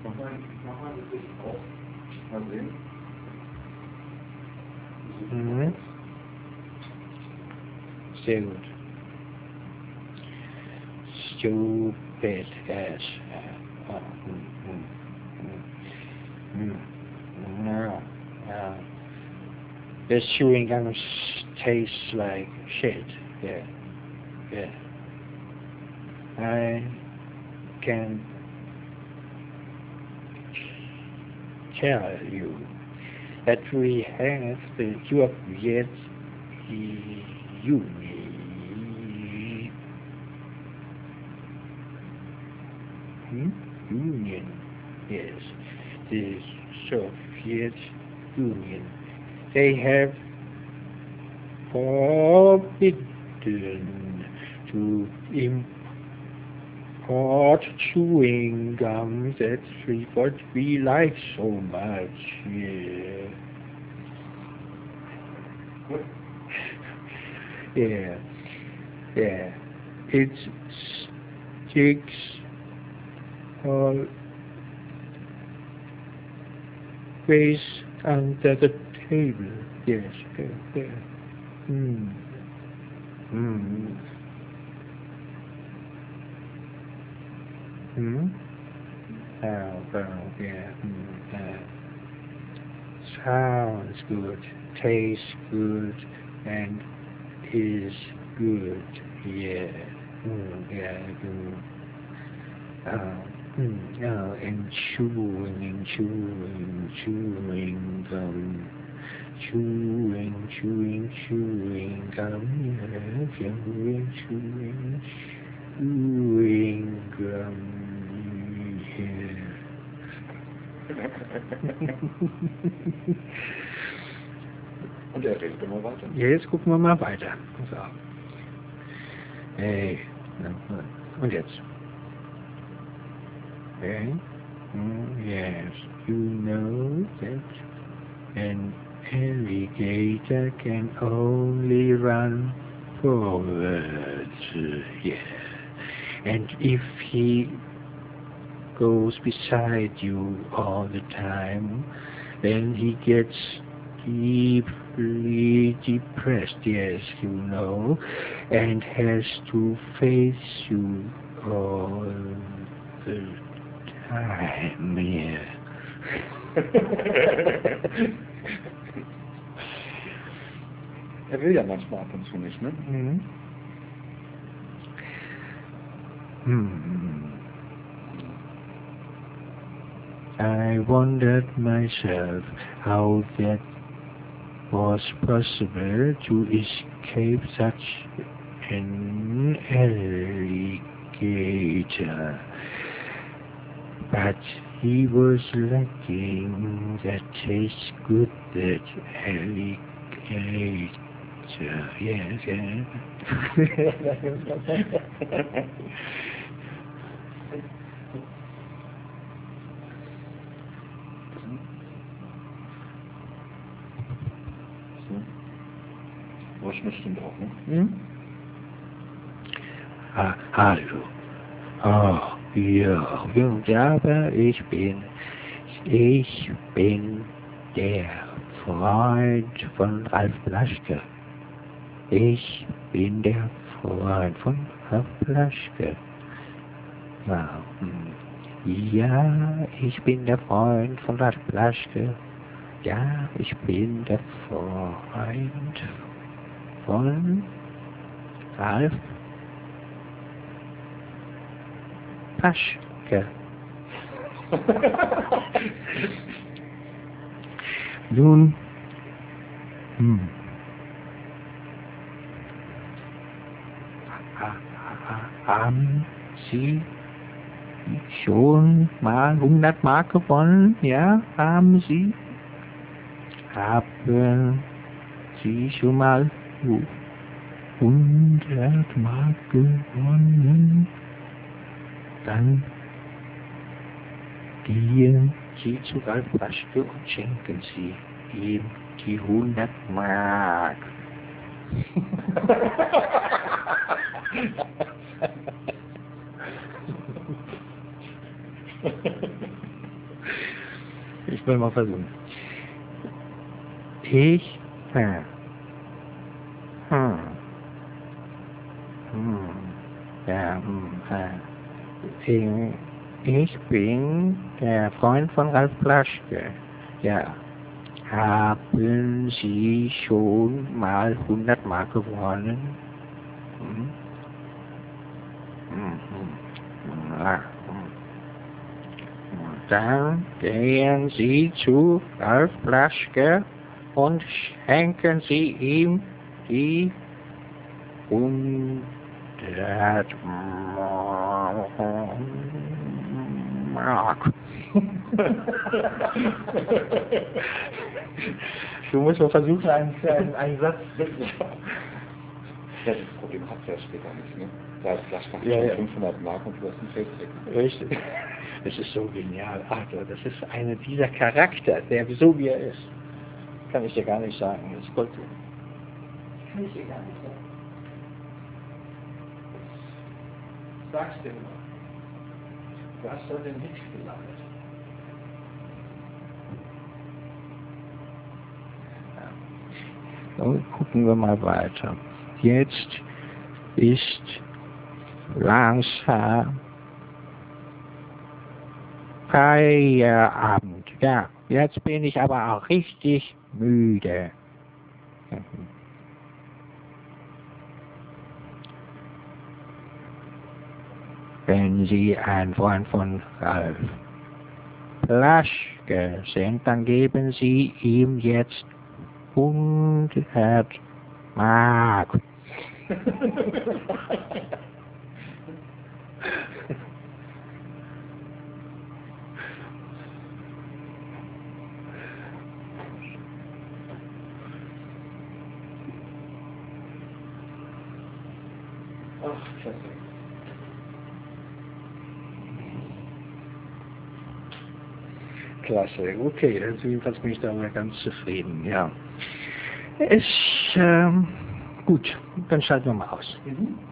Mach mal das Licht auf. Mal sehen. Mhm. Sehr gut. Stupid, yes. No, no. This chewing gum tastes like shit. Yeah, yeah. I can tell you that we have the Soviet Union, yes, the Soviet Union. They have forbidden to import chewing gum that what we like so much. Yeah. Yeah, yeah. It sticks all ways under the table. Yes, yeah, yeah. Mm. Mm. Mm. Oh, well, yeah. Sounds good, tastes good, and is good. Yeah. Yeah. And chewing gum. Chewing gum. Yeah. Chewing gum. Yeah. Und er redet immer weiter. Ja, jetzt gucken wir mal weiter. So. Hey. Und jetzt? Okay. Yes, you know that an alligator can only run forwards. Yeah. And if he goes beside you all the time, then he gets deeply depressed, yes, you know, and has to face you all the time, yeah. Er will ja manchmal ab und zu nicht, ne? I wondered myself how that was possible to escape such an alligator. But he was lacking that tastes good, that alligator. Yes, yes. Rush stimmt auch, ne? Hallo. Oh, ja, aber ich bin der Freund von Ralf Blaschke. Ich bin der Freund von Ralf Blaschke. Wow. Ja, ich bin der Freund von Ralf Blaschke. Ja, ich bin der Freund von Ralf Blaschke. Nun, haben Sie schon mal 100 Mark gewonnen? Ja, haben Sie? Haben Sie schon mal 100 Mark gewonnen? Dann gehen Sie zu Ralf Blaschke und schenken Sie ihm die 100 Mark. Ich will mal versuchen. Ich bin der Freund von Ralf Plaschke. Ja. Haben Sie schon mal 100 Mark gewonnen? Dann gehen Sie zu Ralf Plaschke und schenken Sie ihm die 100 Mark. Du musst mal versuchen, einen Satz zu Ja, das Problem hat er später nicht, ne? Da ist Flaschke Ja, ja. 500 Mark und du hast einen Feldtrick. Richtig. Es ist so genial, Arthur. Das ist einer dieser Charakter, der so wie er ist. Kann ich dir gar nicht sagen. Das ist Gott. Kann ich dir gar nicht sagen. Sag's dir mal. Du hast doch den Hit gelandet. Ja. So, gucken wir mal weiter. Jetzt ist langsam Feierabend. Ja, jetzt bin ich aber auch richtig müde. Wenn Sie ein Freund von Ralf Plaschke sind, dann geben Sie ihm jetzt 100 Mark. Ach, klasse. Klasse, okay, also jedenfalls bin ich darüber ganz zufrieden, ja. Gut, dann schalten wir mal aus.